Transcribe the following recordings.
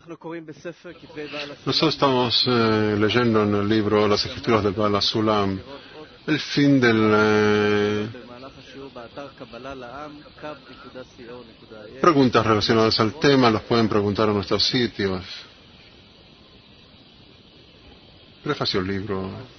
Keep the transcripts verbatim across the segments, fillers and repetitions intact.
Nosotros estamos eh, leyendo en el libro Las Escrituras del Baal HaSulam el fin del... Eh, preguntas relacionadas al tema las pueden preguntar en nuestros sitios. Prefacio el libro.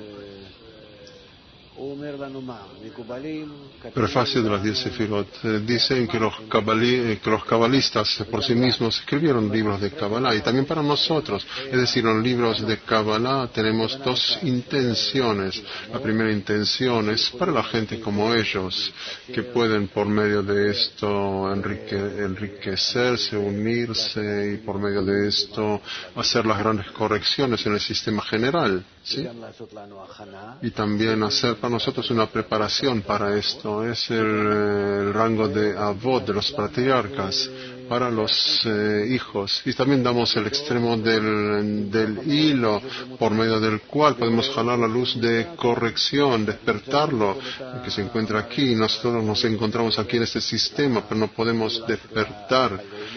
Prefacio de las diez Sefirot. Eh, dicen que los, cabali, que los cabalistas por sí mismos escribieron libros de Kabbalah, y también para nosotros. Es decir, en los libros de Kabbalah tenemos dos intenciones. La primera intención es para la gente como ellos, que pueden por medio de esto enrique, enriquecerse, unirse, y por medio de esto hacer las grandes correcciones en el sistema general, ¿sí? Y también hacer para nosotros una preparación para esto. Es el, el rango de avot, de los patriarcas, para los eh, hijos. Y también damos el extremo del, del hilo por medio del cual podemos jalar la luz de corrección, despertarlo, que se encuentra aquí. Nosotros nos encontramos aquí en este sistema, pero no podemos despertar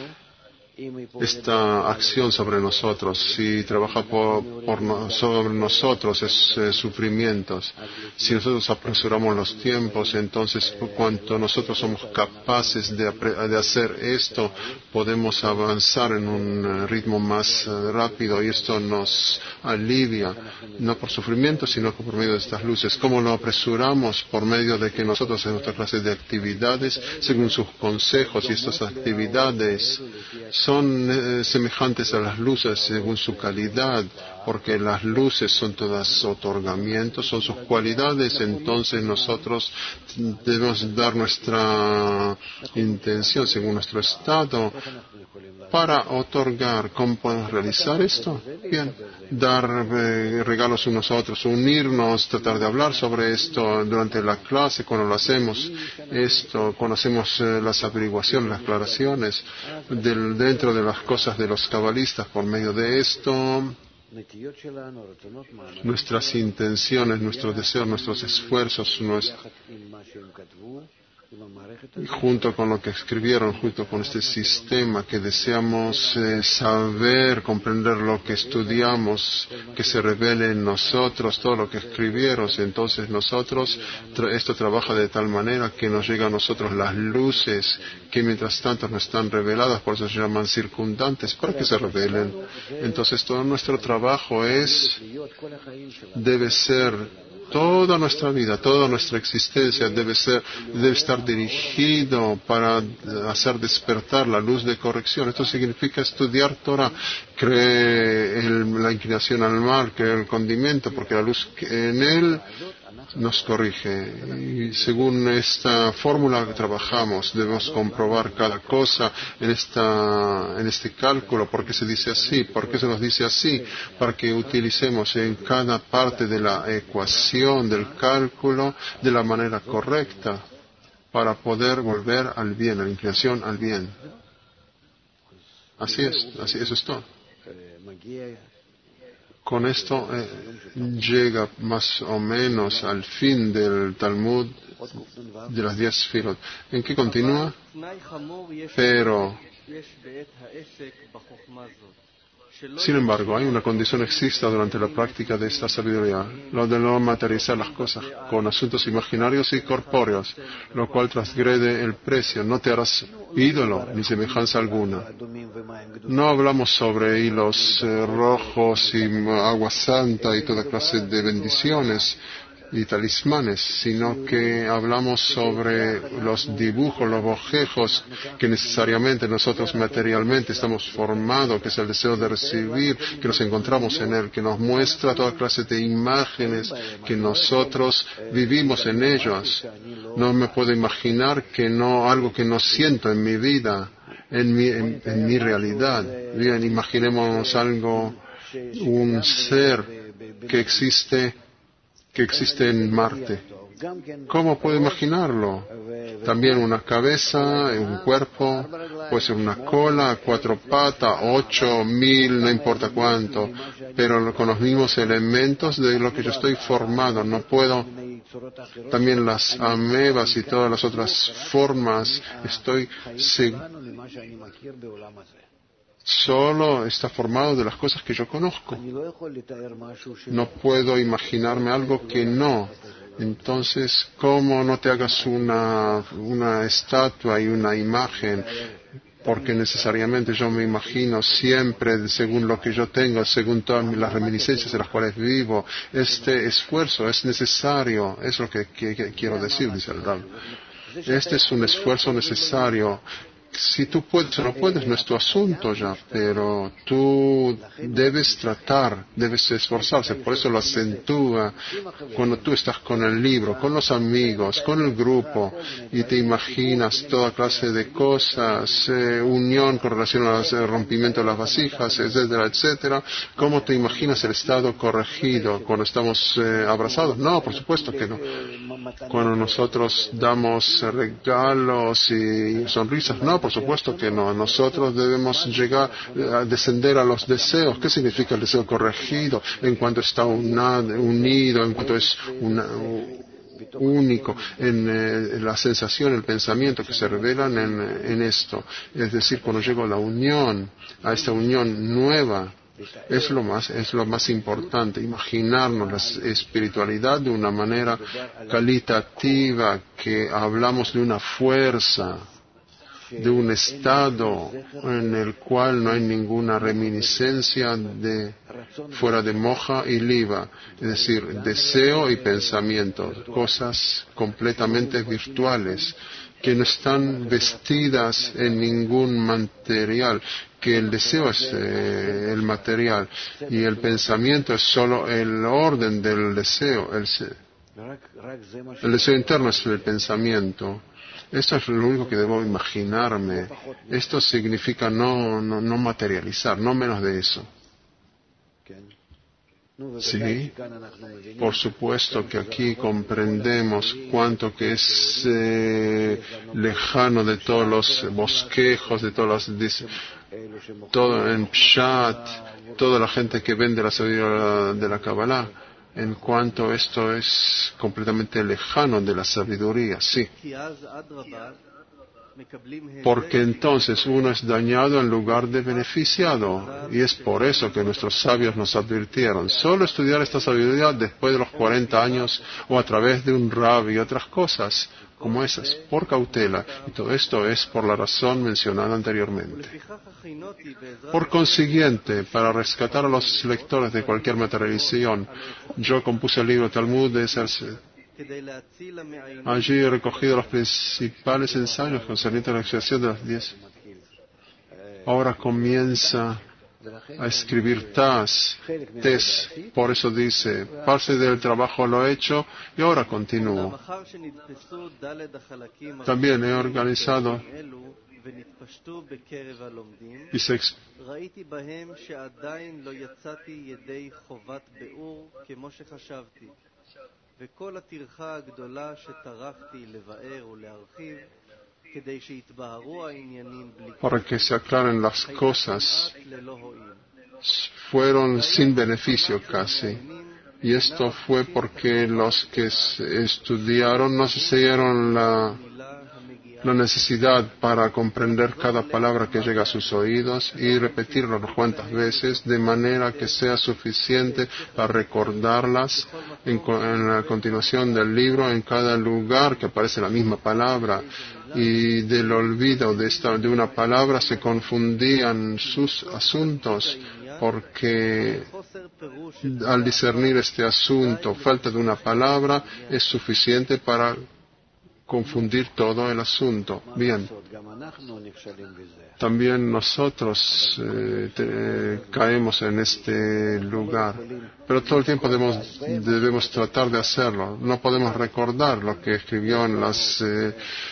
esta acción sobre nosotros. Si trabaja por, por no, sobre nosotros es eh, sufrimientos. Si nosotros apresuramos los tiempos, entonces por cuanto nosotros somos capaces de, de hacer esto, podemos avanzar en un ritmo más uh, rápido, y esto nos alivia, no por sufrimiento, sino por medio de estas luces. ¿Cómo lo apresuramos? Por medio de que nosotros hacemos nuestra clase de actividades según sus consejos, y estas actividades son eh, semejantes a las luces según su calidad, porque las luces son todas otorgamientos, son sus cualidades. Entonces nosotros debemos dar nuestra intención según nuestro estado para otorgar. ¿Cómo podemos realizar esto? Bien, dar eh, regalos unos a otros, unirnos, tratar de hablar sobre esto durante la clase, cuando lo hacemos, esto, cuando hacemos eh, las averiguaciones, las aclaraciones del, dentro de las cosas de los cabalistas. Por medio de esto, nuestras intenciones, nuestros deseos, nuestros esfuerzos, nuestro, junto con lo que escribieron, junto con este sistema que deseamos eh, saber, comprender lo que estudiamos, que se revele en nosotros todo lo que escribieron. Entonces nosotros, tra- esto trabaja de tal manera que nos llega a nosotros las luces que mientras tanto no están reveladas, por eso se llaman circundantes, para que se revelen. Entonces todo nuestro trabajo es, debe ser, toda nuestra vida, toda nuestra existencia debe ser, debe estar dirigido para hacer despertar la luz de corrección. Esto significa estudiar Torah, cree el, la inclinación al mal, cree el condimento, porque la luz en él nos corrige. Y según esta fórmula que trabajamos, debemos comprobar cada cosa en esta, en este cálculo. ¿Por qué se dice así? ¿Por qué se nos dice así? Para que utilicemos en cada parte de la ecuación, del cálculo, de la manera correcta, para poder volver al bien, a la inclinación al bien. Así es, así, eso es todo. Con esto eh, llega más o menos al fin del Talmud de las diez Sefirot. ¿En qué continúa? Pero, sin embargo, hay una condición exista durante la práctica de esta sabiduría, lo de no materializar las cosas con asuntos imaginarios y corpóreos, lo cual transgrede el precio. No te harás ídolo ni semejanza alguna. No hablamos sobre hilos eh, rojos y agua santa y toda clase de bendiciones y talismanes, sino que hablamos sobre los dibujos, los bojejos que necesariamente nosotros materialmente estamos formados, que es el deseo de recibir, que nos encontramos en él, que nos muestra toda clase de imágenes que nosotros vivimos en ellos. No me puedo imaginar que no, algo que no siento en mi vida, en mi, en, en mi realidad. Bien, imaginemos algo, un ser que existe que existe en Marte. ¿Cómo puedo imaginarlo? También una cabeza, un cuerpo, puede ser una cola, cuatro patas, ocho, mil, no importa cuánto, pero con los mismos elementos de lo que yo estoy formado. No puedo, también las amebas y todas las otras formas, estoy seguro. solo está formado de las cosas que yo conozco. No puedo imaginarme algo que no. Entonces, ¿cómo no te hagas una, una estatua y una imagen? Porque necesariamente yo me imagino siempre, según lo que yo tengo, según todas las reminiscencias en las cuales vivo. Este esfuerzo es necesario, es lo que, que, que quiero decir, dice el Rab. Este es un esfuerzo necesario. Si tú puedes o no puedes, no es tu asunto ya, pero tú debes tratar, debes esforzarse. Por eso lo acentúa cuando tú estás con el libro, con los amigos, con el grupo, y te imaginas toda clase de cosas, eh, unión con relación al rompimiento de las vasijas, etcétera, etcétera. ¿Cómo te imaginas el estado corregido cuando estamos eh, abrazados? No, por supuesto que no. Cuando nosotros damos regalos y sonrisas, no, por supuesto que no. Nosotros debemos llegar a descender a los deseos. ¿Qué significa el deseo corregido? En cuanto está una, unido, en cuanto es una, único, en eh, la sensación, el pensamiento que se revelan en, en esto. Es decir, cuando llego a la unión, a esta unión nueva, es lo más, es lo más importante, imaginarnos la espiritualidad de una manera calitativa, que hablamos de una fuerza, de un estado en el cual no hay ninguna reminiscencia de fuera de moja y liba, es decir, deseo y pensamiento, cosas completamente virtuales que no están vestidas en ningún material, que el deseo es eh, el material y el pensamiento es solo el orden del deseo, el, el deseo interno es el pensamiento. Esto es lo único que debo imaginarme. Esto significa no, no, no materializar, no menos de eso. Sí, por supuesto que aquí comprendemos cuánto que es eh, lejano de todos los bosquejos, de todos los... todo en Pshat, toda la gente que vende la sabiduría de la Kabbalah, en cuanto esto es completamente lejano de la sabiduría, sí. Porque entonces uno es dañado en lugar de beneficiado. Y es por eso que nuestros sabios nos advirtieron. Solo estudiar esta sabiduría después de los cuarenta años o a través de un rab y otras cosas como esas, por cautela. Y todo esto es por la razón mencionada anteriormente. Por consiguiente, para rescatar a los lectores de cualquier materialización, yo compuse el libro Talmud de Sarset. Allí he recogido los principales ensayos concernientes a la expiación de las diez. Ahora comienza a escribir tas, tes, por eso dice, parte del trabajo lo he hecho y ahora continúo. También he organizado y se וכל הטרחה הגדולה שטרחתי לבאר ולהרחיב כדי שיתבהרו העניינים בלי para que se aclaren las cosas fueron sin beneficio casi. Y esto fue porque los que estudiaron no se dieron la, la necesidad para comprender cada palabra que llega a sus oídos y repetirlo unas cuantas veces de manera que sea suficiente para recordarlas en, en la continuación del libro, en cada lugar que aparece la misma palabra. Y del olvido de, esta, de una palabra se confundían sus asuntos, porque al discernir este asunto, falta de una palabra es suficiente para confundir todo el asunto. Bien. También nosotros eh, te, caemos en este lugar, pero todo el tiempo debemos, debemos tratar de hacerlo. No podemos recordar lo que escribió en las... Eh,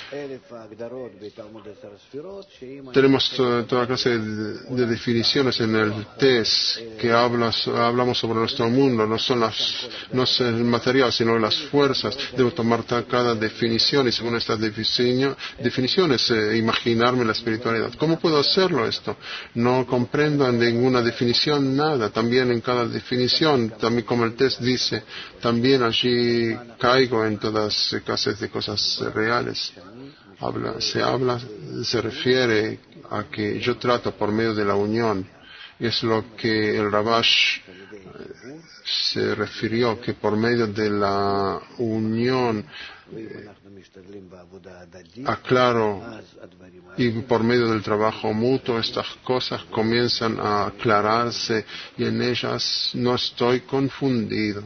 tenemos toda, toda clase de, de definiciones en el test que habla, hablamos sobre nuestro mundo. No son las, no es el material, sino las fuerzas. Debo tomar cada definición y según estas definiciones eh, imaginarme la espiritualidad. ¿Cómo puedo hacerlo esto? No comprendo en ninguna definición nada. También en cada definición, también como el test dice, también allí caigo en todas clases de cosas reales. Habla, se habla, se refiere a que yo trato por medio de la unión. Es lo que el Rabash se refirió, que por medio de la unión eh, aclaro, y por medio del trabajo mutuo estas cosas comienzan a aclararse y en ellas no estoy confundido.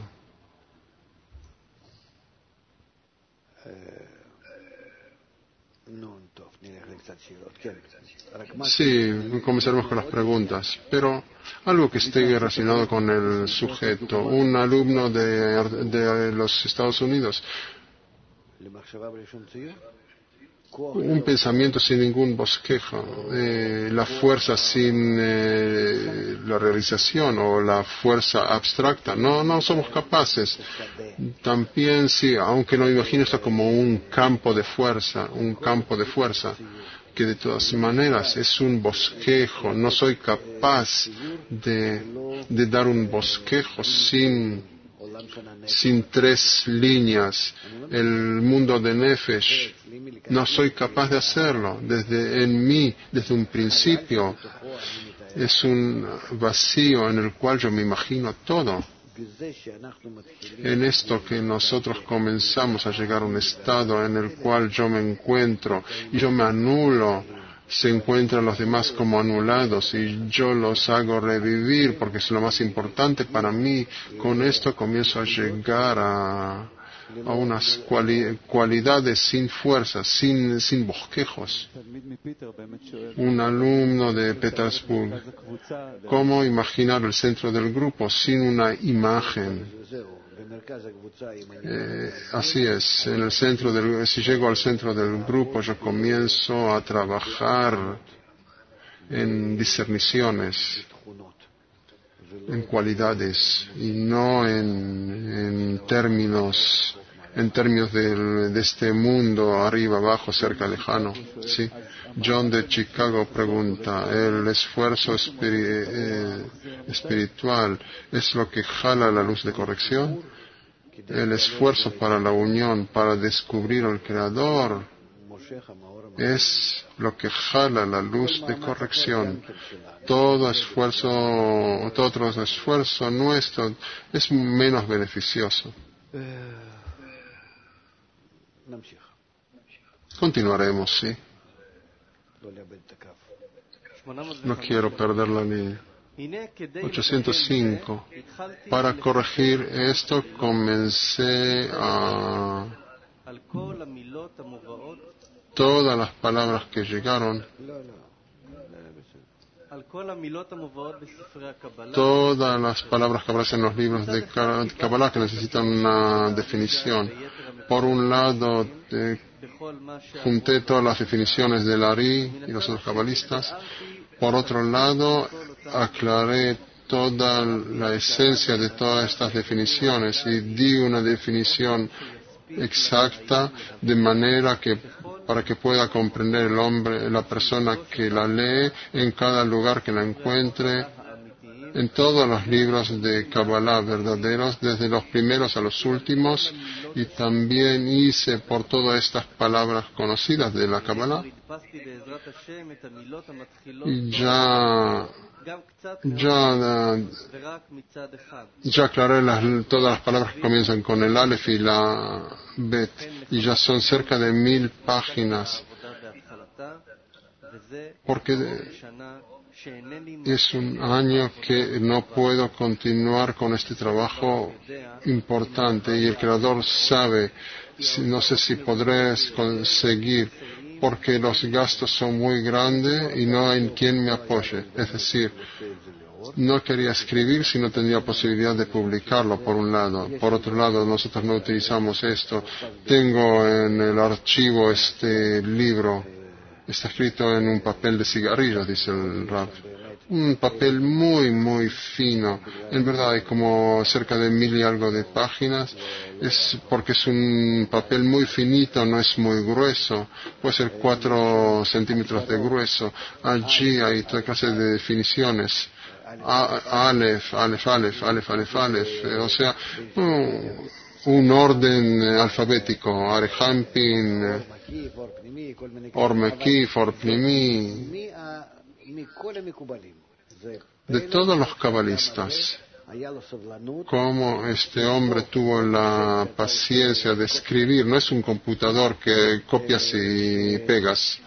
Sí, comenzaremos con las preguntas, pero algo que esté relacionado con el sujeto. Un alumno de, de los Estados Unidos, un pensamiento sin ningún bosquejo, eh, la fuerza sin eh, la realización o la fuerza abstracta, no, no somos capaces. También sí, aunque no imagino esto como un campo de fuerza, un campo de fuerza, que de todas maneras es un bosquejo, no soy capaz de, de dar un bosquejo sin, sin tres líneas. El mundo de Nefesh, no soy capaz de hacerlo. Desde en mí, desde un principio, es un vacío en el cual yo me imagino todo. En esto que nosotros comenzamos a llegar a un estado en el cual yo me encuentro y yo me anulo, se encuentran los demás como anulados y yo los hago revivir porque es lo más importante para mí. Con esto comienzo a llegar a, a unas cuali, cualidades sin fuerza, sin, sin bosquejos. Un alumno de Petersburg, ¿cómo imaginar el centro del grupo sin una imagen? Eh, así es, en el centro del, si llego al centro del grupo, yo comienzo a trabajar en discerniciones, en cualidades, y no en, en términos, en términos del, de este mundo, arriba, abajo, cerca, lejano. ¿Sí? John de Chicago pregunta, ¿el esfuerzo espiri, eh, espiritual es lo que jala la luz de corrección? El esfuerzo para la unión, para descubrir al Creador, es lo que jala la luz de corrección. Todo esfuerzo, todo otro esfuerzo nuestro es menos beneficioso. Continuaremos, sí. No quiero perder la línea. ochocientos cinco. Para corregir esto comencé a todas las palabras que llegaron, todas las palabras que aparecen en los libros de Kabbalah que necesitan una definición. Por un lado, eh, junté todas las definiciones del Ari y los otros cabalistas. Por otro lado, aclaré toda la esencia de todas estas definiciones y di una definición exacta de manera que para que pueda comprender el hombre, la persona que la lee en cada lugar que la encuentre, en todos los libros de Kabbalah verdaderos, desde los primeros a los últimos, y también hice por todas estas palabras conocidas de la Kabbalah, y ya ya, ya aclaré las, todas las palabras que comienzan con el Aleph y la Bet, y ya son cerca de mil páginas, porque es un año que no puedo continuar con este trabajo importante y el Creador sabe, no sé si podré conseguir, porque los gastos son muy grandes y no hay quien me apoye. Es decir, no quería escribir si no tenía posibilidad de publicarlo, por un lado. Por otro lado, nosotros no utilizamos esto. Tengo en el archivo este libro, está escrito en un papel de cigarrillos, dice el Rab. Un papel muy, muy fino. En verdad hay como cerca de mil y algo de páginas. Es porque es un papel muy finito, no es muy grueso. Puede ser cuatro centímetros de grueso. Allí hay toda clase de definiciones. Aleph, Aleph, Aleph, Aleph, Aleph, Aleph. O sea, un orden alfabético, Arehampin, Or Mekif, Or Pnimi, de todos los cabalistas. Cómo este hombre tuvo la paciencia de escribir, no es un computador que copias y pegas.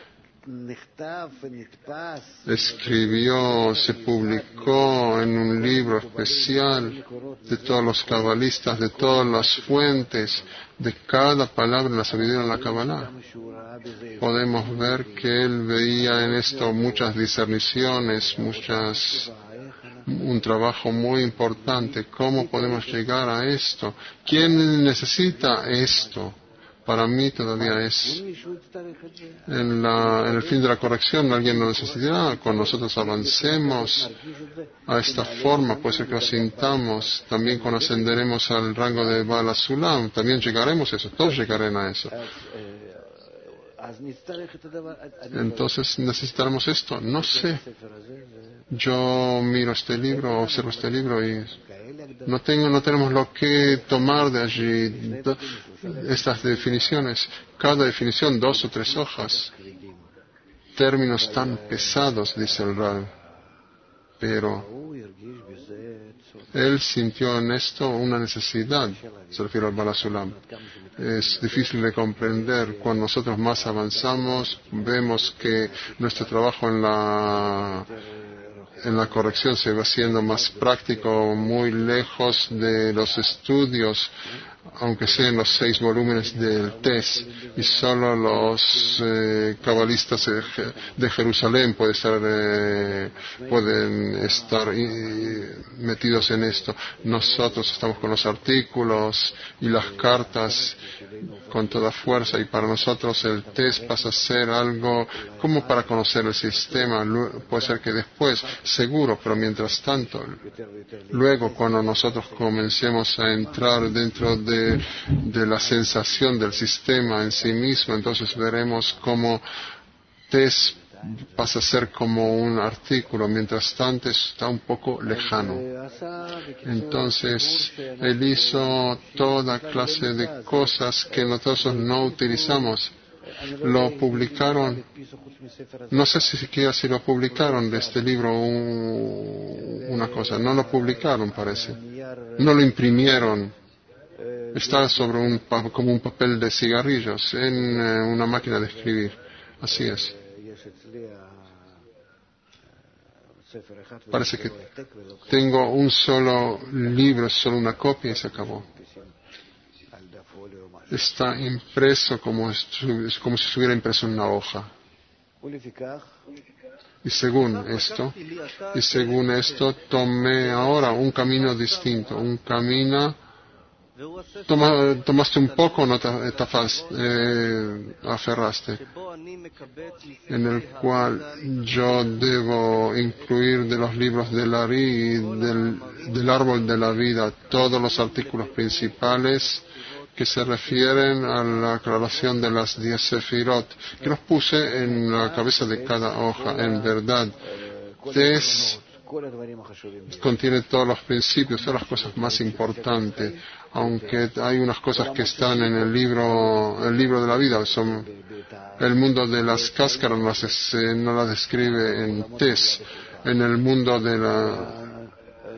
Escribió, se publicó en un libro especial de todos los cabalistas, de todas las fuentes, de cada palabra de la sabiduría en la Kabbalah. Podemos ver que él veía en esto muchas discerniciones, muchas, un trabajo muy importante. ¿Cómo podemos llegar a esto? ¿Quién necesita esto? Para mí todavía es en, la, en el fin de la corrección, alguien lo necesitará. Cuando nosotros avancemos a esta forma, puede ser que lo sintamos. También cuando ascenderemos al rango de Baal Sulam, también llegaremos a eso, todos llegarán a eso. Entonces, ¿necesitaremos esto? No sé. Yo miro este libro, observo este libro y no tengo, no tenemos lo que tomar de allí. Estas definiciones, cada definición, dos o tres hojas, términos tan pesados, dice el Rab. Pero él sintió en esto una necesidad, se refiere al Baal Sulam. Es difícil de comprender. Cuando nosotros más avanzamos, vemos que nuestro trabajo en la en la corrección se va haciendo más práctico, muy lejos de los estudios, aunque sean los seis volúmenes del Tes, y solo los eh, cabalistas de Jerusalén pueden estar, eh, pueden estar eh, metidos en esto. Nosotros estamos con los artículos y las cartas con toda fuerza, y para nosotros el Tes pasa a ser algo como para conocer el sistema. Puede ser que después, seguro, pero mientras tanto, luego cuando nosotros comencemos a entrar dentro de de la sensación del sistema en sí mismo, entonces veremos cómo Tes pasa a ser como un artículo, mientras tanto está un poco lejano. Entonces, él hizo toda clase de cosas que nosotros no utilizamos. Lo publicaron, no sé si siquiera si lo publicaron de este libro un, una cosa, no lo publicaron parece, no lo imprimieron. Está sobre un, como un papel de cigarrillos en eh, una máquina de escribir. Así es. Parece que tengo un solo libro, solo una copia y se acabó. Está impreso como, como si estuviera impreso en una hoja. Y según esto, y según esto, tomé ahora un camino distinto, un camino. Toma, tomaste un poco, no te, te eh, aferraste, en el cual yo debo incluir de los libros del Ari y del, del árbol de la vida todos los artículos principales que se refieren a la aclaración de las diez sefirot, que los puse en la cabeza de cada hoja. En verdad, Tes contiene todos los principios, todas las cosas más importantes, aunque hay unas cosas que están en el libro, el libro de la vida, son el mundo de las cáscaras, no las, no las describe en Tes, en el mundo de la,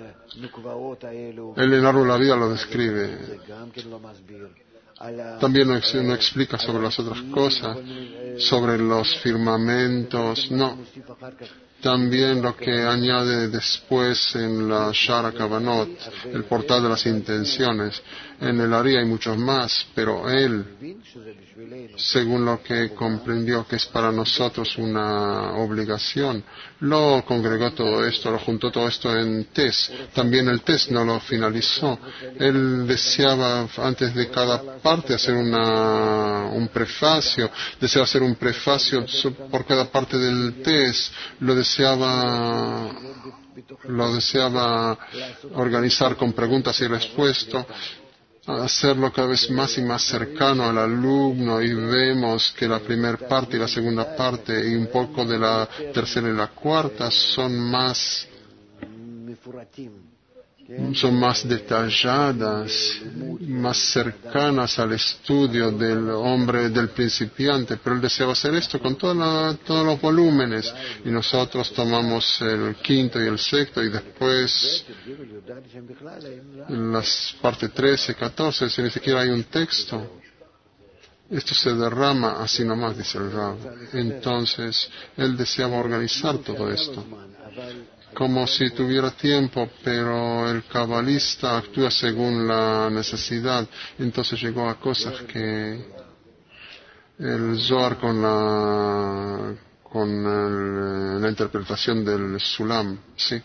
el, el árbol de la vida lo describe. También no, no explica sobre las otras cosas, sobre los firmamentos, no. También lo que añade después en la Shara Kavanot, el portal de las intenciones. En el Ari hay muchos más, pero él, según lo que comprendió que es para nosotros una obligación, lo congregó todo esto, lo juntó todo esto en Tes. También el Tes no lo finalizó. Él deseaba antes de cada parte hacer una, un prefacio, deseaba hacer un prefacio por cada parte del Tes, lo deseaba lo deseaba organizar con preguntas y respuestas, hacerlo cada vez más y más cercano al alumno, y vemos que la primera parte y la segunda parte y un poco de la tercera y la cuarta son más son más detalladas, más cercanas al estudio del hombre, del principiante, pero él deseaba hacer esto con toda la, todos los volúmenes, y nosotros tomamos el quinto y el sexto, y después en las partes trece, catorce, si ni siquiera hay un texto. Esto se derrama así nomás, dice el Rab. Entonces, él deseaba organizar todo esto, como si tuviera tiempo, pero el cabalista actúa según la necesidad. Entonces llegó a cosas que el Zohar con la, con el, la interpretación del Sulam, ¿sí?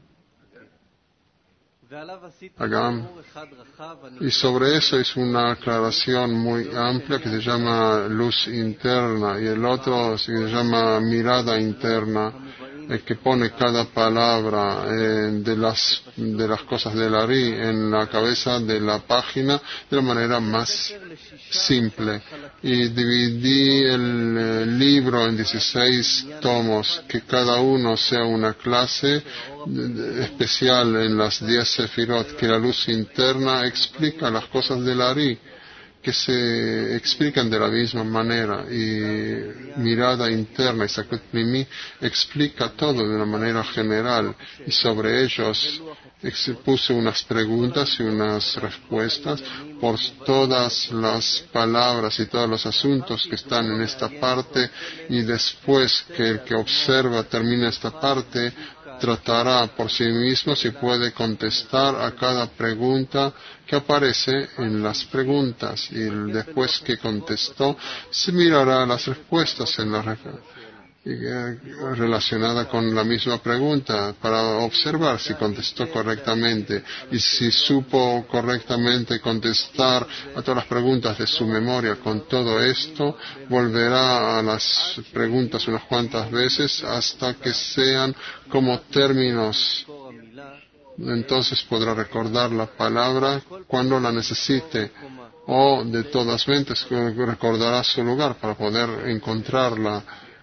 Agam. Y sobre eso es una aclaración muy amplia que se llama luz interna, y el otro se llama mirada interna, el que pone cada palabra eh, de las de las cosas del Ari en la cabeza de la página de la manera más simple. Y dividí el eh, libro en dieciséis tomos, que cada uno sea una clase especial en las diez sefirot, que la luz interna explica las cosas del Ari, que se explican de la misma manera, y mirada interna y Sakut Mimi explica todo de una manera general, y sobre ellos puse unas preguntas y unas respuestas por todas las palabras y todos los asuntos que están en esta parte, y después que el que observa termine esta parte, tratará por sí mismo si puede contestar a cada pregunta que aparece en las preguntas, y después que contestó se mirará las respuestas en la relacionada con la misma pregunta para observar si contestó correctamente, y si supo correctamente contestar a todas las preguntas de su memoria. Con todo esto volverá a las preguntas unas cuantas veces hasta que sean como términos. Entonces podrá recordar la palabra cuando la necesite, o de todas mentes recordará su lugar para poder encontrarla,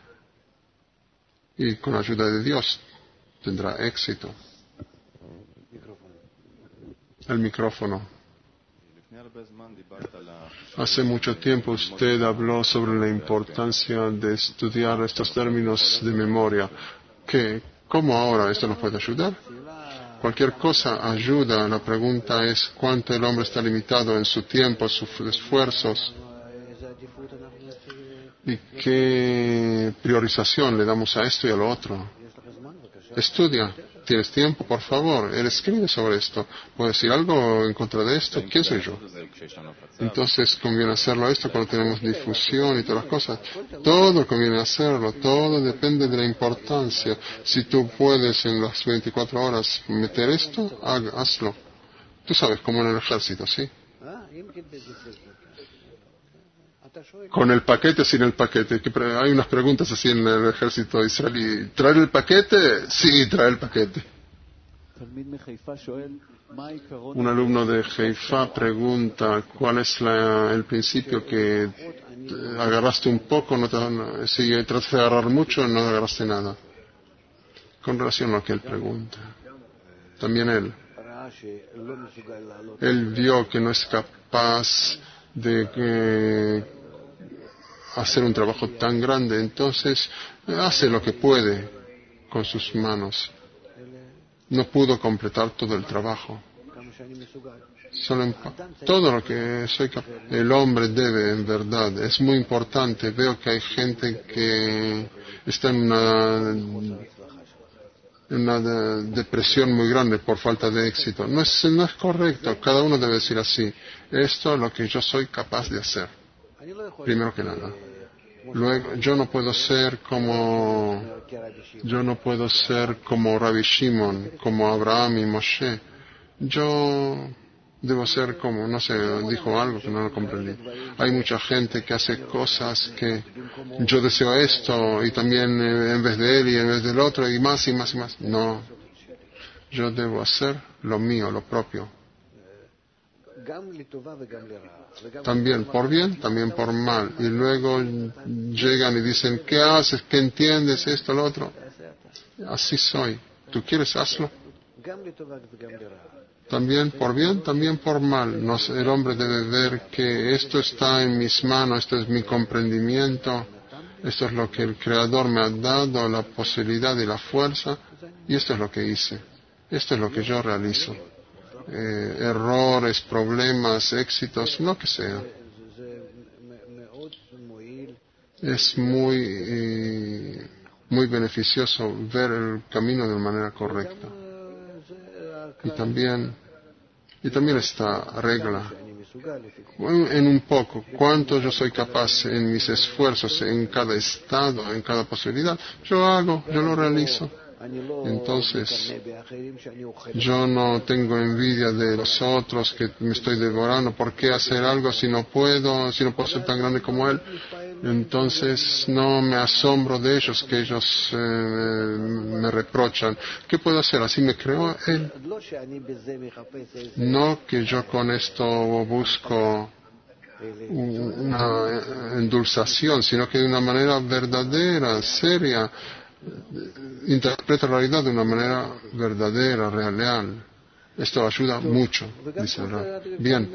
y con la ayuda de Dios tendrá éxito. El micrófono. Hace mucho tiempo usted habló sobre la importancia de estudiar estos términos de memoria. ¿Qué? ¿Cómo ahora esto nos puede ayudar? Cualquier cosa ayuda. La pregunta es cuánto el hombre está limitado en su tiempo, sus esfuerzos, y qué priorización le damos a esto y a lo otro. Estudia. ¿Tienes tiempo? Por favor, él escribe sobre esto. ¿Puedo decir algo en contra de esto? ¿Quién soy yo? Entonces conviene hacerlo esto cuando tenemos difusión y todas las cosas. Todo conviene hacerlo, todo depende de la importancia. Si tú puedes en las veinticuatro horas meter esto, hazlo. Tú sabes, como en el ejército, ¿sí? Con el paquete, sin el paquete. Hay unas preguntas así en el ejército israelí. ¿Traer el paquete? Sí, traer el paquete. Un alumno de Haifa pregunta cuál es la, el principio que agarraste un poco, no te, si trataste de agarrar mucho, no agarraste nada. Con relación a lo que él pregunta. También él. Él vio que no es capaz de eh, hacer un trabajo tan grande, entonces hace lo que puede con sus manos. No pudo completar todo el trabajo. Solo todo lo que soy capaz. El hombre debe, en verdad, es muy importante. Veo que hay gente que está en una, en una de, depresión muy grande por falta de éxito. No es, no es correcto. Cada uno debe decir así. Esto es lo que yo soy capaz de hacer. Primero que nada. Luego, yo no puedo ser como, yo no puedo ser como Rabbi Shimon, como Abraham y Moshe. Yo debo ser como, no sé, dijo algo que no lo comprendí. Hay mucha gente que hace cosas que yo deseo esto y también en vez de él y en vez del otro y más y más y más. No, yo debo hacer lo mío, lo propio. También por bien, también por mal. Y luego llegan y dicen, ¿qué haces? ¿Qué entiendes? Esto, lo otro. Así soy. ¿Tú quieres? Hazlo. También por bien, también por mal. Nos, el hombre debe ver que esto está en mis manos, esto es mi comprendimiento, esto es lo que el Creador me ha dado, la posibilidad y la fuerza, y esto es lo que hice. Esto es lo que yo realizo. Eh, errores, problemas, éxitos, lo que sea. Es muy, eh, muy beneficioso ver el camino de manera correcta. Y también, y también esta regla, en un poco, cuánto yo soy capaz en mis esfuerzos, en cada estado, en cada posibilidad, yo hago, yo lo realizo. Entonces, yo no tengo envidia de los otros que me estoy devorando. ¿Por qué hacer algo si no puedo, si no puedo ser tan grande como él? Entonces, no me asombro de ellos, que ellos eh, me reprochan. ¿Qué puedo hacer? Así me creó él. No que yo con esto busco una endulzación, sino que de una manera verdadera, seria, interpreta la realidad de una manera verdadera, real. Esto ayuda mucho, dice el Rab. Bien.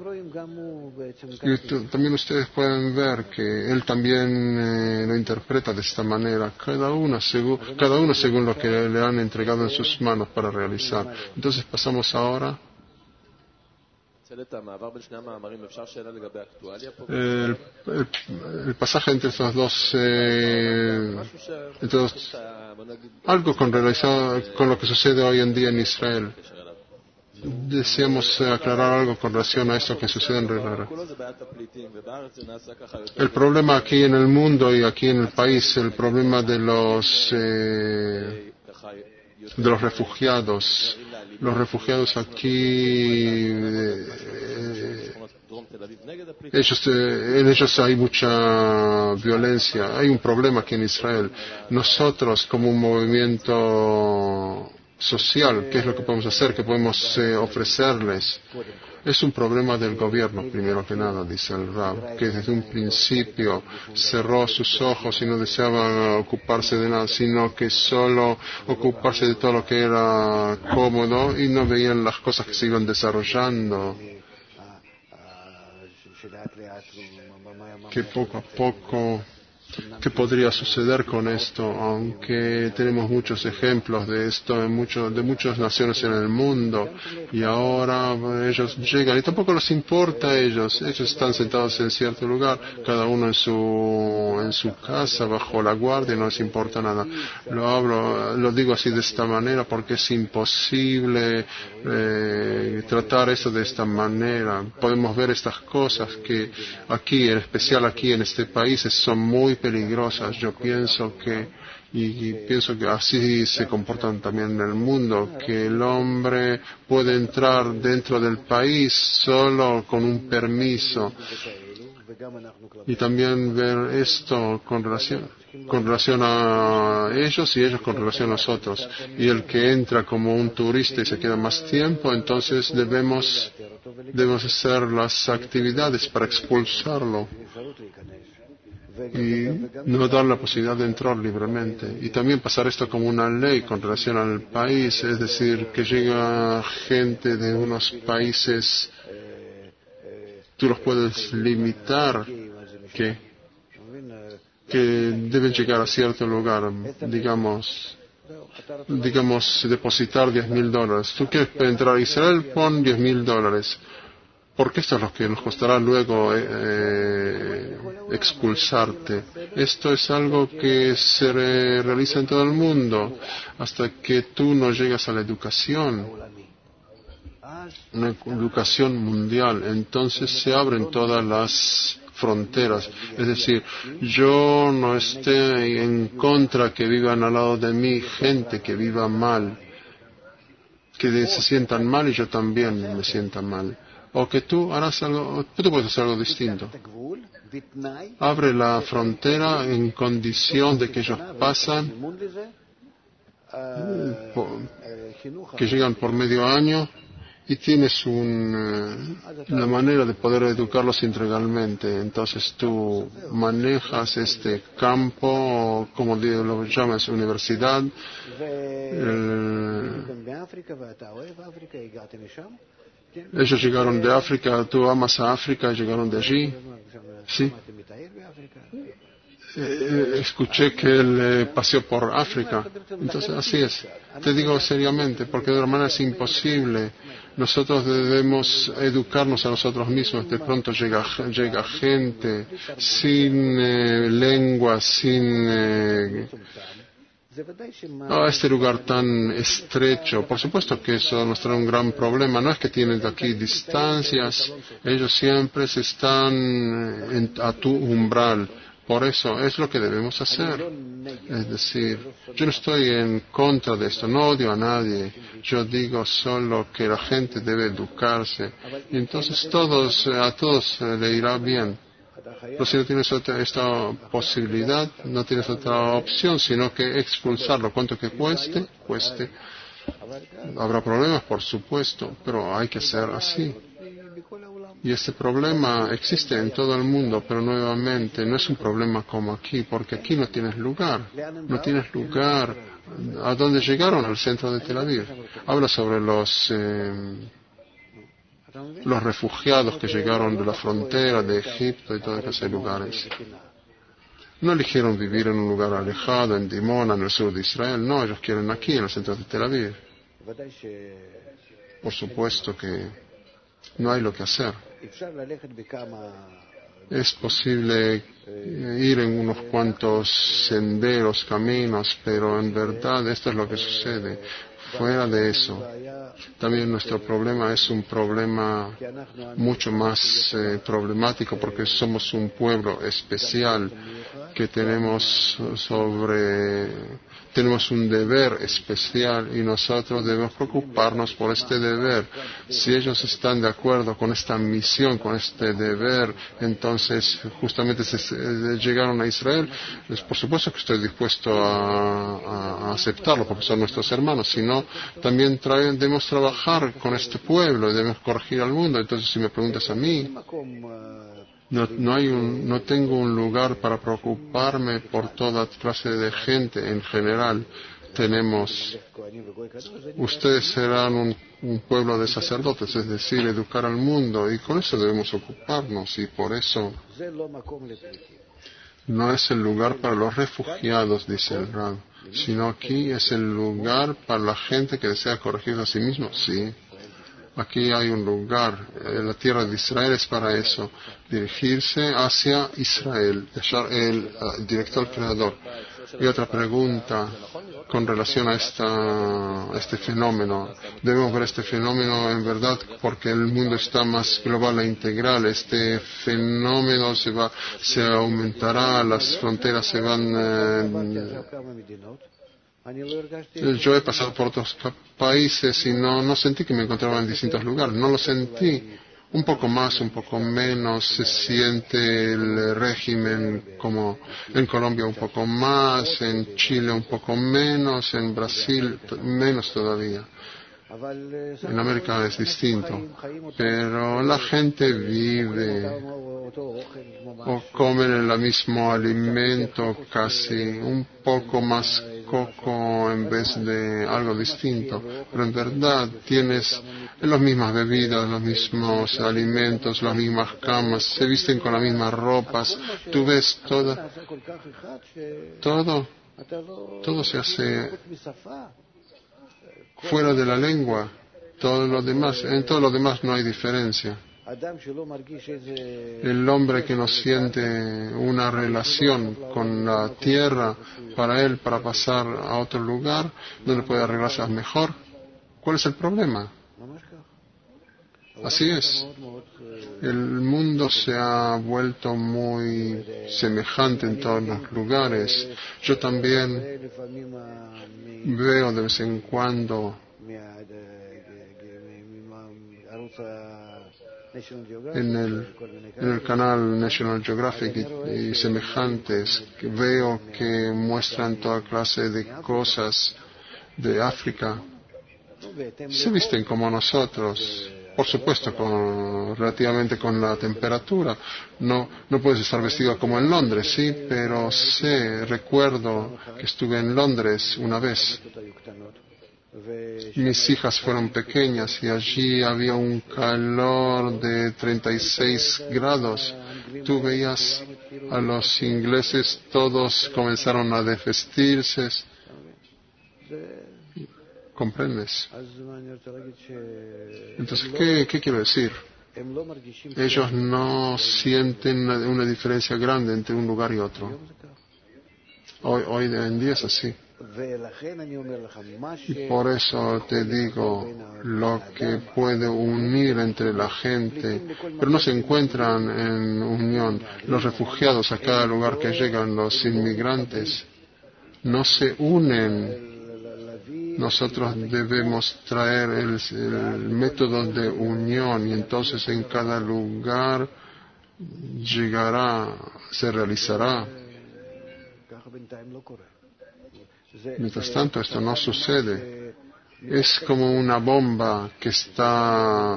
Y t- también ustedes pueden ver que él también eh, lo interpreta de esta manera, cada uno, según, cada uno según lo que le han entregado en sus manos para realizar. Entonces pasamos ahora. El, el, el pasaje entre estos dos, eh, entre dos, algo con, relación, con lo que sucede hoy en día en Israel. Deseamos aclarar algo con relación a esto que sucede en Rivera. El problema aquí en el mundo y aquí en el país, el problema de los eh, de los refugiados. Los refugiados aquí, eh, ellos, eh, en ellos hay mucha violencia. Hay un problema aquí en Israel. Nosotros, como un movimiento social, ¿qué es lo que podemos hacer? ¿Qué podemos eh, ofrecerles? Es un problema del gobierno, primero que nada, dice el Rab, que desde un principio cerró sus ojos y no deseaba ocuparse de nada, sino que solo ocuparse de todo lo que era cómodo y no veían las cosas que se iban desarrollando, que poco a poco. ¿Qué podría suceder con esto? Aunque tenemos muchos ejemplos de esto en muchos, de muchas naciones en el mundo, y ahora ellos llegan y tampoco les importa a ellos. Ellos están sentados en cierto lugar, cada uno en su en su casa bajo la guardia, y no les importa nada. Lo hablo, lo digo así de esta manera porque es imposible eh, tratar esto de esta manera. Podemos ver estas cosas que aquí, en especial aquí en este país, son muy peligrosas. Yo pienso que, y, y pienso que así se comportan también en el mundo, que el hombre puede entrar dentro del país solo con un permiso. Y también ver esto con relación, con relación a ellos y ellos con relación a nosotros. Y el que entra como un turista y se queda más tiempo, entonces debemos, debemos hacer las actividades para expulsarlo y no dar la posibilidad de entrar libremente. Y también pasar esto como una ley con relación al país, es decir, que llega gente de unos países, tú los puedes limitar, que, que deben llegar a cierto lugar, digamos, digamos, depositar diez mil dólares. Tú quieres entrar a Israel, pon diez mil dólares. Porque esto es lo que nos costará luego eh, expulsarte. Esto es algo que se re realiza en todo el mundo, hasta que tú no llegas a la educación, una educación mundial. Entonces se abren todas las fronteras. Es decir, yo no estoy en contra que vivan al lado de mí gente que viva mal, que se sientan mal y yo también me sienta mal. O que tú harás algo, tú puedes hacer algo distinto. Abre la frontera en condición de que ellos pasan, por, que llegan por medio año, y tienes un, una manera de poder educarlos integralmente. Entonces tú manejas este campo, como lo llamas, universidad, el, Ellos llegaron de África, tú amas a África, llegaron de allí. Sí. Eh, escuché que él eh, paseó por África. Entonces, así es. Te digo seriamente, porque de otra manera es imposible. Nosotros debemos educarnos a nosotros mismos. De pronto llega, llega gente sin eh, lengua, sin... Eh, a este lugar tan estrecho. Por supuesto que eso nos trae un gran problema. No es que tienen aquí distancias. Ellos siempre se están en, a tu umbral. Por eso es lo que debemos hacer. Es decir, yo no estoy en contra de esto, no odio a nadie. Yo digo solo que la gente debe educarse. Y entonces todos, a todos le irá bien. Pero si no tienes otra, esta posibilidad, no tienes otra opción, sino que expulsarlo. ¿Cuánto que cueste? Cueste. Habrá problemas, por supuesto, pero hay que ser así. Y este problema existe en todo el mundo, pero nuevamente no es un problema como aquí, porque aquí no tienes lugar. No tienes lugar. ¿A dónde llegaron? Al centro de Tel Aviv. Habla sobre los... Eh, los refugiados que llegaron de la frontera de Egipto y todos esos lugares. No eligieron vivir en un lugar alejado, en Dimona, en el sur de Israel. No, ellos quieren aquí, en el centro de Tel Aviv. Por supuesto que no hay lo que hacer. Es posible ir en unos cuantos senderos, caminos, pero en verdad esto es lo que sucede. Fuera de eso, también nuestro problema es un problema mucho más eh, problemático porque somos un pueblo especial que tenemos sobre tenemos un deber especial y nosotros debemos preocuparnos por este deber. Si ellos están de acuerdo con esta misión, con este deber, entonces justamente se, se, llegaron a Israel, pues por supuesto que estoy dispuesto a, a, a aceptarlo porque son nuestros hermanos. Si no, también traen, debemos trabajar con este pueblo y debemos corregir al mundo. Entonces, si me preguntas a mí, no, no, hay un, no tengo un lugar para preocuparme por toda clase de gente en general. Tenemos, ustedes serán un, un pueblo de sacerdotes, es decir, educar al mundo, y con eso debemos ocuparnos, y por eso no es el lugar para los refugiados, dice el Rab, sino aquí es el lugar para la gente que desea corregirse a sí mismo, sí. Aquí hay un lugar, eh, la tierra de Israel es para eso, dirigirse hacia Israel, el uh, director creador. Y otra pregunta con relación a, esta, a este fenómeno. Debemos ver este fenómeno en verdad porque el mundo está más global e integral. Este fenómeno se va, se aumentará, las fronteras se van... Eh, Yo he pasado por otros países y no, no sentí que me encontraba en distintos lugares, no lo sentí. Un poco más, un poco menos, se siente el régimen como en Colombia un poco más, en Chile un poco menos, en Brasil menos todavía. En América es distinto, pero la gente vive o comen el mismo alimento casi, un poco más coco en vez de algo distinto, pero en verdad tienes las mismas bebidas, los mismos alimentos, las mismas camas, se visten con las mismas ropas, tú ves todo, todo, todo se hace fuera de la lengua, todo lo demás, en todo lo demás no hay diferencia. El hombre que no siente una relación con la tierra para él, para pasar a otro lugar, donde puede arreglarse mejor, ¿cuál es el problema? Así es. El mundo se ha vuelto muy semejante en todos los lugares. Yo también veo de vez en cuando en el, en el canal National Geographic y, y semejantes, que veo que muestran toda clase de cosas de África. Se visten como nosotros. Por supuesto, con, relativamente con la temperatura. No, no puedes estar vestido como en Londres, sí, pero sé, recuerdo que estuve en Londres una vez. mis hijas fueron pequeñas y allí había un calor de treinta y seis grados. Tú veías a los ingleses, todos comenzaron a desvestirse. ¿Comprendes? Entonces, ¿qué, qué quiero decir? Ellos no sienten una diferencia grande entre un lugar y otro. Hoy, hoy en día es así. Y por eso te digo, lo que puede unir entre la gente, pero no se encuentran en unión. Los refugiados a cada lugar que llegan, los inmigrantes, no se unen. Nosotros debemos traer el, el método de unión y entonces en cada lugar llegará, se realizará. Mientras tanto, esto no sucede. Es como una bomba que está,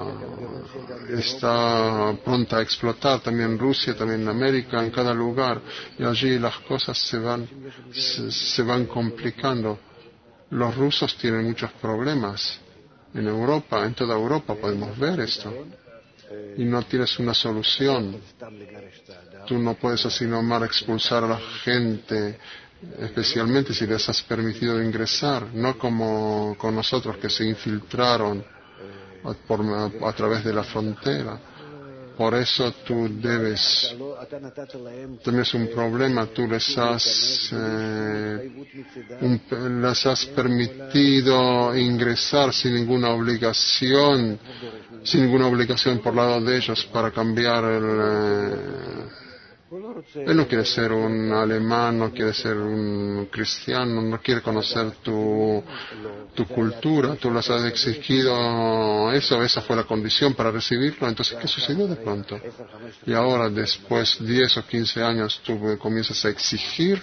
está pronta a explotar, también en Rusia, también en América, en cada lugar. Y allí las cosas se van, se, se van complicando. Los rusos tienen muchos problemas. En Europa, en toda Europa podemos ver esto. Y no tienes una solución. Tú no puedes así nomás expulsar a la gente, especialmente si les has permitido ingresar, no como con nosotros que se infiltraron a, por, a, a través de la frontera. Por eso tú debes, tienes un problema, tú les has, eh, un, les has permitido ingresar sin ninguna obligación, sin ninguna obligación por lado de ellos para cambiar el... Eh, él no quiere ser un alemán, no quiere ser un cristiano, no quiere conocer tu, tu cultura. Tú les has exigido eso, esa fue la condición para recibirlo. Entonces, ¿qué sucedió de pronto? Y ahora, después de diez o quince años, tú comienzas a exigir.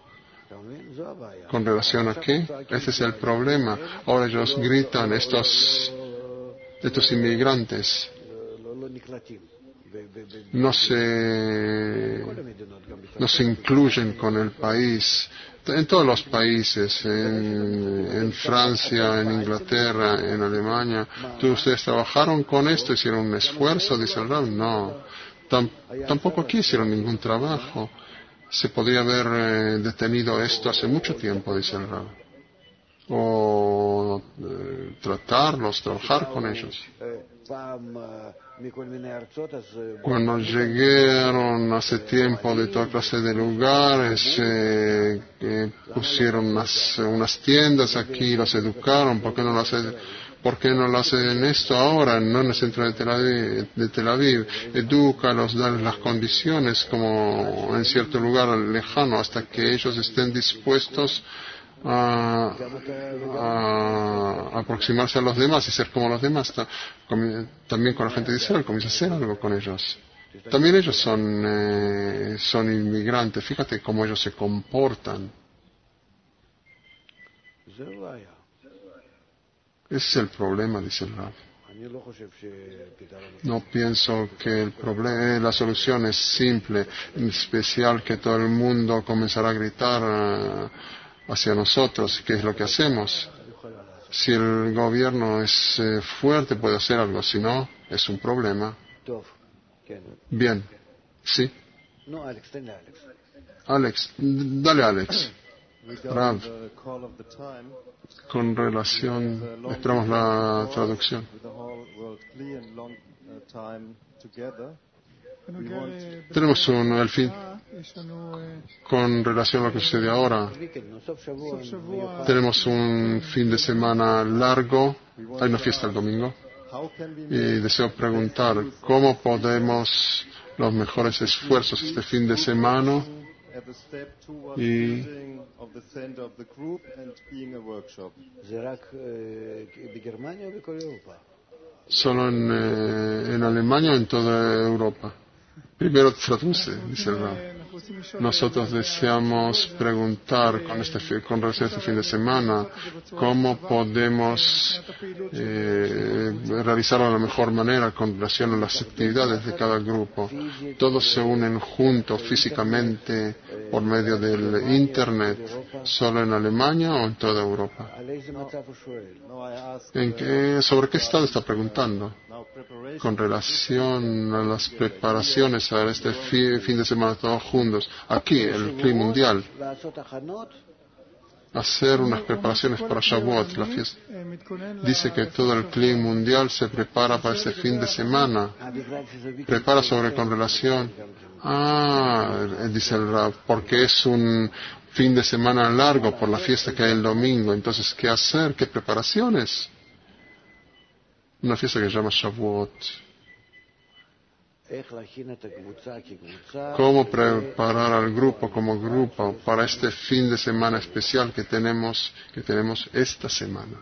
¿Con relación a qué? Ese es el problema. Ahora ellos gritan, estos, estos inmigrantes no se, no se incluyen con el país. En todos los países, en, en Francia, en Inglaterra, en Alemania, ¿tú, ustedes trabajaron con esto, hicieron un esfuerzo? Dice el Rab, no. Tam, tampoco aquí hicieron ningún trabajo. Se podría haber eh, detenido esto hace mucho tiempo, dice el Rab. O eh, tratarlos, trabajar con ellos. Cuando llegaron hace tiempo de toda clase de lugares, eh, eh, pusieron unas, unas tiendas aquí, los educaron. ¿Por qué no lo hacen, por qué no lo hacen esto ahora, no en el centro de Tel Aviv? De Tel Aviv? Edúcalos, darles las condiciones como en cierto lugar lejano hasta que ellos estén dispuestos A, a aproximarse a los demás y ser como los demás. También con la gente de Israel comienza a hacer algo con ellos. También ellos son eh, son inmigrantes. Fíjate cómo ellos se comportan. Ese es el problema, dice el Rab. No pienso que el problema, la solución es simple, en especial que todo el mundo comenzará a gritar uh, hacia nosotros. ¿Qué es lo que hacemos? Si el gobierno es eh, fuerte, puede hacer algo. Si no, es un problema. Bien. ¿Sí? Alex. Dale, Alex. Rav. Con relación... Esperamos la traducción. Tenemos un, el fin, con relación a lo que sucede ahora, tenemos un fin de semana largo, hay una fiesta el domingo, y deseo preguntar cómo podemos los mejores esfuerzos este fin de semana y solo en, eh, en Alemania o en toda Europa. Primero traduce, dice el Rab. Nosotros deseamos preguntar con, este, con relación a este fin de semana cómo podemos eh, realizarlo de la mejor manera con relación a las actividades de cada grupo. Todos se unen juntos físicamente por medio del Internet, solo en Alemania o en toda Europa. ¿En qué, ¿Sobre qué estado está preguntando? Con relación a las preparaciones a este fi, fin de semana todos juntos, aquí, el clima mundial, hacer unas preparaciones para Shavuot, la fiesta. Dice que todo el clima mundial se prepara para este fin de semana. Prepara sobre con relación. Ah, dice el Rab, porque es un fin de semana largo por la fiesta que hay el domingo. Entonces, ¿qué hacer? ¿Qué preparaciones? Una fiesta que se llama Shavuot. ¿Cómo preparar al grupo como grupo para este fin de semana especial que tenemos, que tenemos esta semana?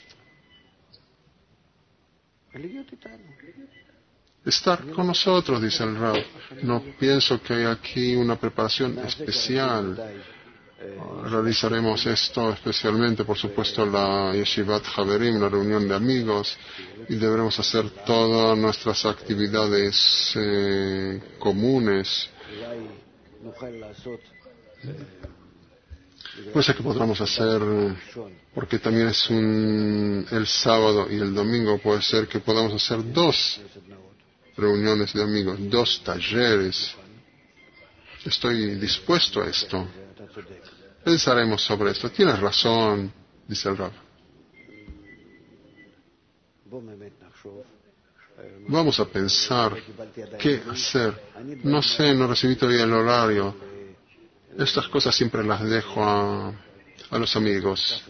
Estar con nosotros, dice el Rab. No pienso que hay aquí una preparación especial. Realizaremos esto especialmente, por supuesto, la Yeshivat Haverim, la reunión de amigos, y deberemos hacer todas nuestras actividades eh, comunes. Puede ser que podamos hacer, porque también es un, el sábado y el domingo, puede ser que podamos hacer dos reuniones de amigos, dos talleres. Estoy dispuesto a esto. Pensaremos sobre esto. Tienes razón, dice el Rab. Vamos a pensar qué hacer. No sé, no recibí todavía el horario. Estas cosas siempre las dejo a, a los amigos.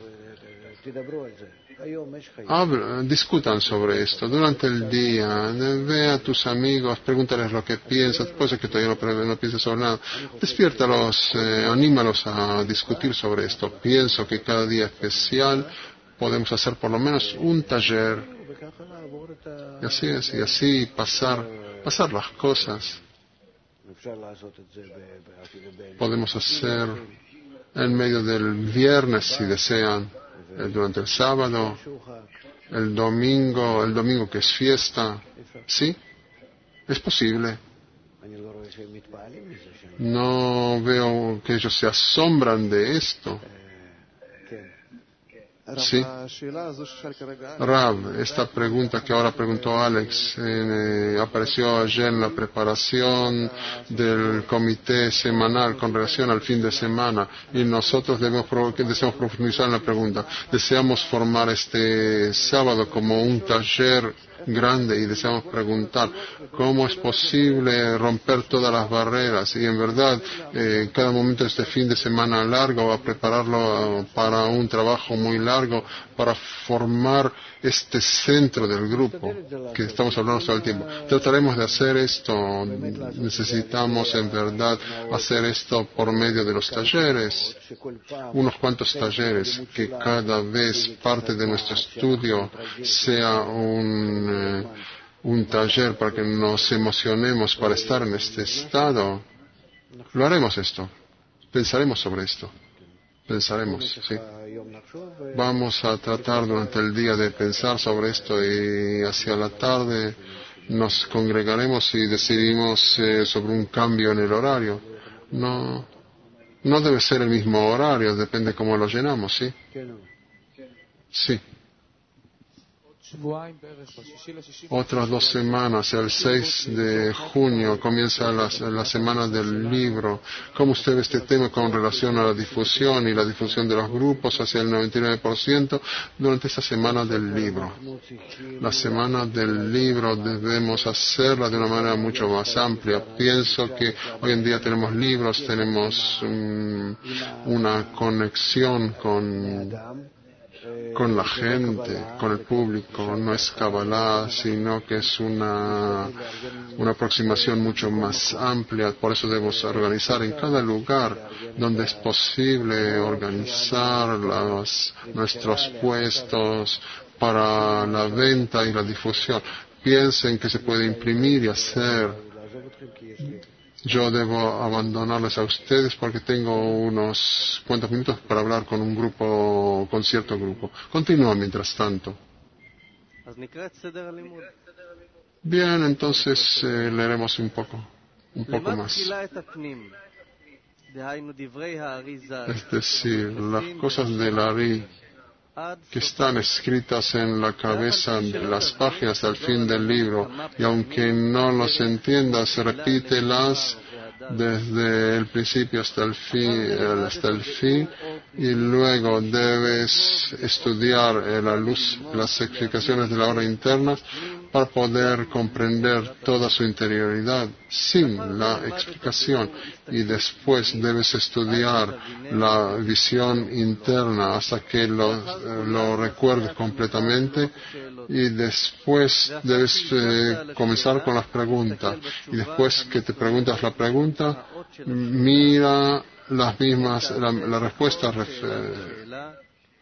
Habla, discutan sobre esto durante el día. Ve a tus amigos, pregúntales lo que piensas. Puede ser que todavía no, no pienses sobre nada. Despiértalos, eh, anímalos a discutir sobre esto. Pienso que cada día especial podemos hacer por lo menos un taller. Y así es, y así pasar, pasar las cosas. Podemos hacer en medio del viernes, si desean. Durante el sábado, el domingo, el domingo que es fiesta, ¿sí? Es posible. No veo que ellos se asombran de esto. Sí. Rav, esta pregunta que ahora preguntó Alex, eh, apareció ayer en la preparación del comité semanal con relación al fin de semana, y nosotros debemos, deseamos profundizar en la pregunta. Deseamos formar este sábado como un taller grande y deseamos preguntar cómo es posible romper todas las barreras y en verdad eh, cada momento de este fin de semana largo va a prepararlo uh, para un trabajo muy largo para formar este centro del grupo que estamos hablando todo el tiempo. Trataremos de hacer esto, necesitamos en verdad hacer esto por medio de los talleres, unos cuantos talleres, que cada vez parte de nuestro estudio sea un eh, un taller para que nos emocionemos para estar en este estado. Lo haremos esto, pensaremos sobre esto. Pensaremos, sí. Vamos a tratar durante el día de pensar sobre esto y hacia la tarde nos congregaremos y decidimos eh, sobre un cambio en el horario. No, no debe ser el mismo horario, depende cómo lo llenamos, ¿sí? Sí. Otras dos semanas, el seis de junio, comienza la, la semana del libro. ¿Cómo usted ve este tema con relación a la difusión y la difusión de los grupos hacia el noventa y nueve por ciento durante esta semana del libro? La semana del libro debemos hacerla de una manera mucho más amplia. Pienso que hoy en día tenemos libros, tenemos um, una conexión con con la gente, con el público. No es Kabbalah, sino que es una, una aproximación mucho más amplia. Por eso debemos organizar en cada lugar donde es posible organizar las, nuestros puestos para la venta y la difusión. Piensen que se puede imprimir y hacer. Yo debo abandonarles a ustedes porque tengo unos cuantos minutos para hablar con un grupo, con cierto grupo. Continúa mientras tanto. Bien, entonces eh, leeremos un poco, un poco más. Es decir, las cosas del Ari que están escritas en la cabeza de las páginas al fin del libro, y aunque no los entiendas, repítelas desde el principio hasta el fin, hasta el fin, y luego debes estudiar eh, la luz, las explicaciones de la hora interna para poder comprender toda su interioridad sin la explicación, y después debes estudiar la visión interna hasta que lo, lo recuerdes completamente, y después debes eh, comenzar con las preguntas, y después que te preguntas la pregunta, mira las mismas, la, la respuesta refer-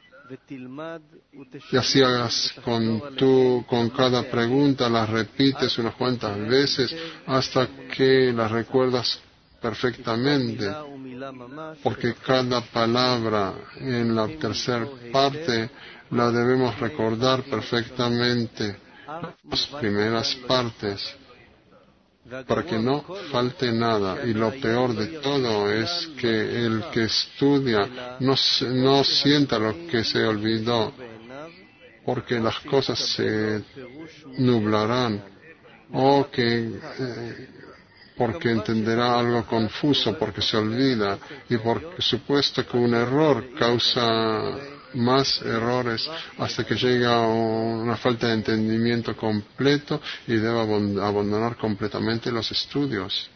y así hagas con tu, con cada pregunta, las repites unas cuantas veces hasta que las recuerdas perfectamente, porque cada palabra en la tercera parte la debemos recordar perfectamente, las primeras partes, para que no falte nada. Y lo peor de todo es que el que estudia no, no sienta lo que se olvidó, porque las cosas se nublarán, o que eh, porque entenderá algo confuso, porque se olvida, y por supuesto que un error causa más errores hasta que llega a una falta de entendimiento completo y debe abandonar completamente los estudios.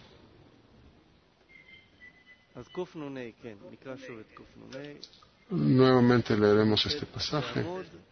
Nuevamente leeremos este pasaje.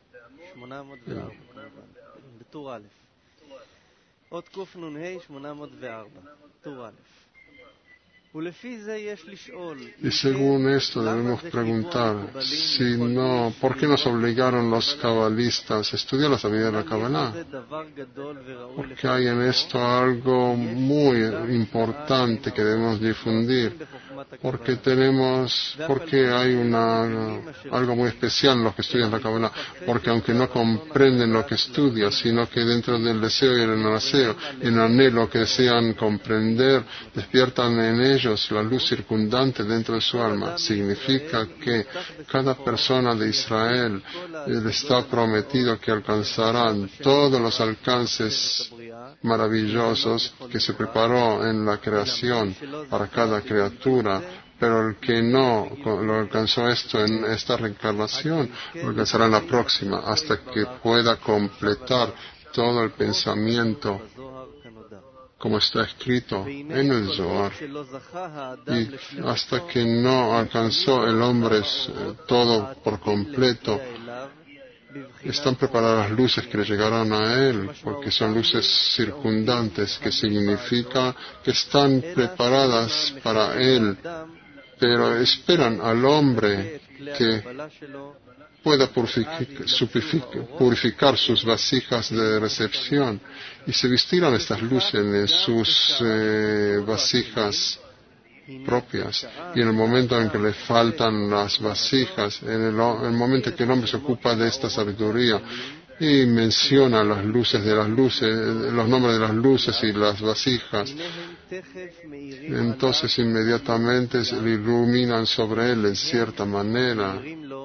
Y según esto debemos preguntar, si no, ¿por qué nos obligaron los cabalistas a estudiar la sabiduría de la Kabbalah? Porque hay en esto algo muy importante que debemos difundir, porque tenemos, porque hay una, algo muy especial en los que estudian la Kabbalah, porque aunque no comprenden lo que estudian, sino que dentro del deseo y el anhelo, el anhelo que desean comprender, despiertan en ellos la luz circundante dentro de su alma. Significa que cada persona de Israel le está prometido que alcanzarán todos los alcances maravillosos que se preparó en la creación para cada criatura, pero el que no lo alcanzó esto en esta reencarnación, lo alcanzará en la próxima, hasta que pueda completar todo el pensamiento como está escrito en el Zohar, y hasta que no alcanzó el hombre todo por completo, están preparadas las luces que le llegarán a él, porque son luces circundantes, que significa que están preparadas para él, pero esperan al hombre que pueda purificar, purificar sus vasijas de recepción, y se vistieran estas luces en sus eh, vasijas propias. Y en el momento en que le faltan las vasijas, en el, el momento en que el hombre se ocupa de esta sabiduría y menciona las luces de las luces, los nombres de las luces y las vasijas, entonces inmediatamente se le iluminan sobre él en cierta manera.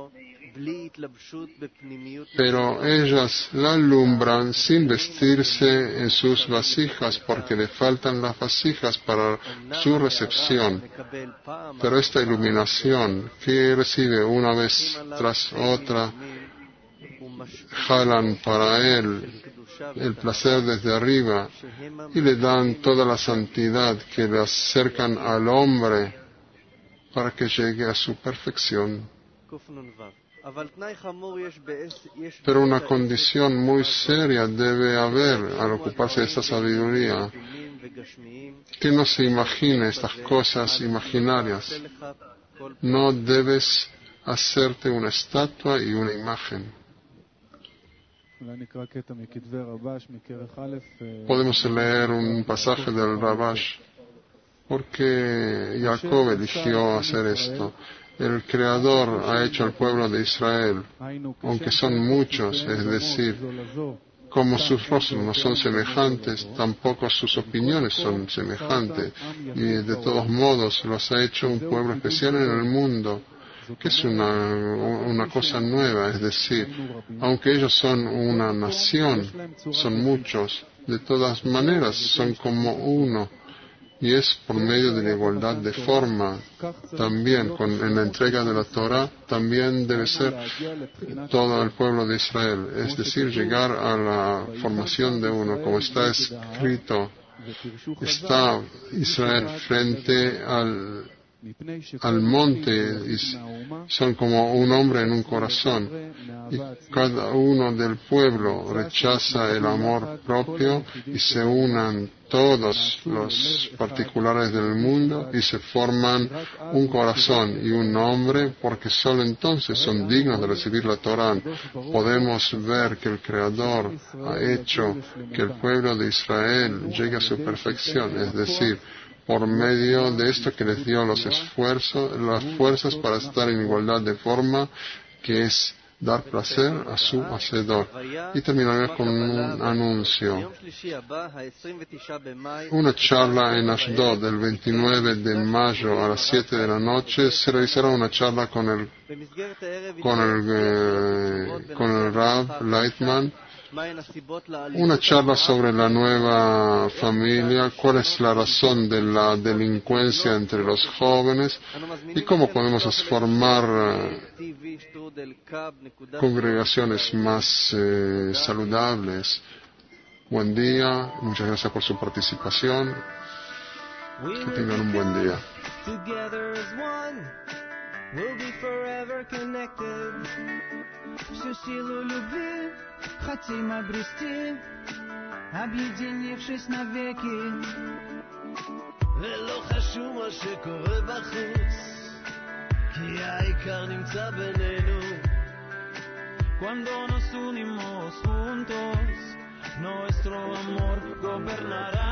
Pero ellas la alumbran sin vestirse en sus vasijas, porque le faltan las vasijas para su recepción. Pero esta iluminación que recibe una vez tras otra, jalan para él el placer desde arriba y le dan toda la santidad que le acercan al hombre para que llegue a su perfección. Pero una condición muy seria debe haber al ocuparse de esta sabiduría, que no se imagine estas cosas imaginarias. No debes hacerte una estatua y una imagen. Podemos leer un pasaje del Rabash. Porque Jacob eligió hacer esto. El Creador ha hecho al pueblo de Israel, aunque son muchos, es decir, como sus rostros no son semejantes, tampoco sus opiniones son semejantes, y de todos modos los ha hecho un pueblo especial en el mundo, que es una, una cosa nueva, es decir, aunque ellos son una nación, son muchos, de todas maneras son como uno, y es por medio de la igualdad de forma. También con, en la entrega de la Torah también debe ser todo el pueblo de Israel, es decir, llegar a la formación de uno, como está escrito, está Israel frente al al monte y son como un hombre en un corazón, y cada uno del pueblo rechaza el amor propio y se unan todos los particulares del mundo y se forman un corazón y un nombre, porque solo entonces son dignos de recibir la Torá. Podemos ver que el Creador ha hecho que el pueblo de Israel llegue a su perfección, es decir, por medio de esto que les dio los esfuerzos, las fuerzas para estar en igualdad de forma, que es dar placer a su Hacedor. Y terminaré con un anuncio. Una charla en Ashdod el veintinueve de mayo a las siete de la noche se realizará una charla con el con el, eh, con el Rav Leitman. Una charla sobre la nueva familia, cuál es la razón de la delincuencia entre los jóvenes y cómo podemos formar congregaciones más eh, saludables. Buen día, muchas gracias por su participación. Que tengan un buen día. We'll be forever connected. Всю силу любви хотим обрести, объединившись навеки. ולא חשוב מה שקורה בחוץ, כי העיקר נמצא בינינו. Cuando nos unimos juntos, nuestro amor gobernará.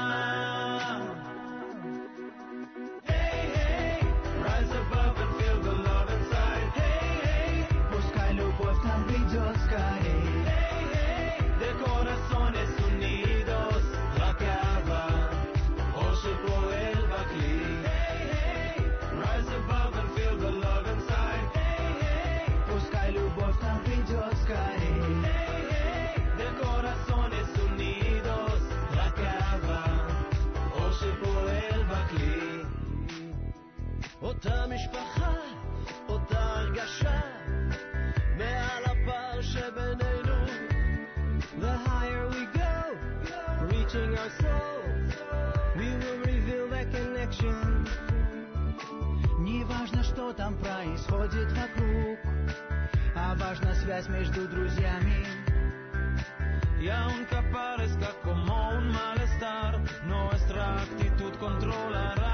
Hey, hey, rise above and feel the love inside. Hey, hey, busca любовь, там придет скорей. Hey, hey, de corazones unidos, רק אהבה, או שפועל בכלי. Hey, hey, rise above and feel the love inside. Hey, hey, busca любовь, там придет скорей. Hey, hey, de corazones unidos, רק אהבה, או שפועל בכלי. אותה משפחה, אותה הרגשה, מעל הפער שבינינו. The higher we go, reaching our soul, we will reveal that connection. Не важно, что там происходит вокруг, а важна связь между друзьями. Y aunque parezca como un malestar, nuestra actitud controlará.